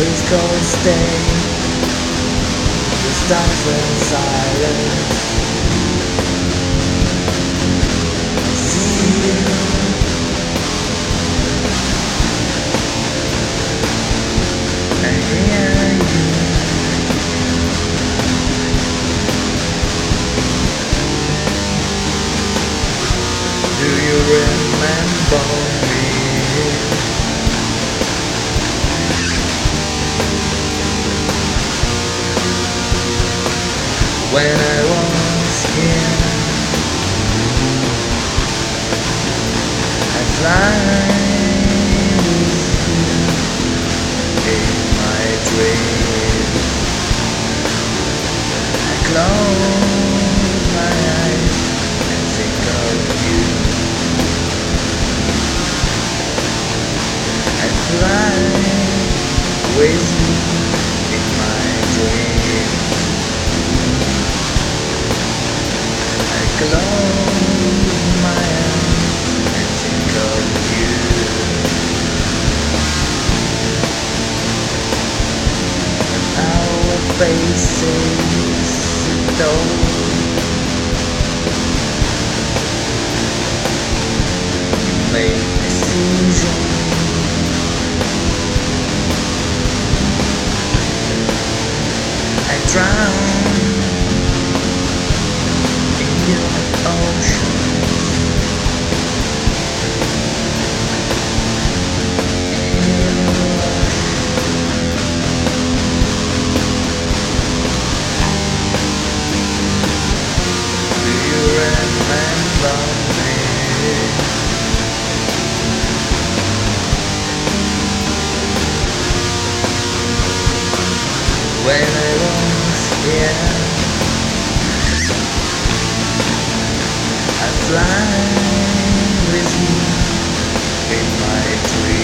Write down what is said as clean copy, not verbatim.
Please go stay. The stars in silence. See you. I hear you. Do you remember me? When I was here, I fly with you in my dream. I close my eyes and think of you. I fly with you in my dream. Close my eyes and think of you. Our faces don't make decisions. I drown in your ocean. Do you remember me? When I was here, I fly with you in my dreams.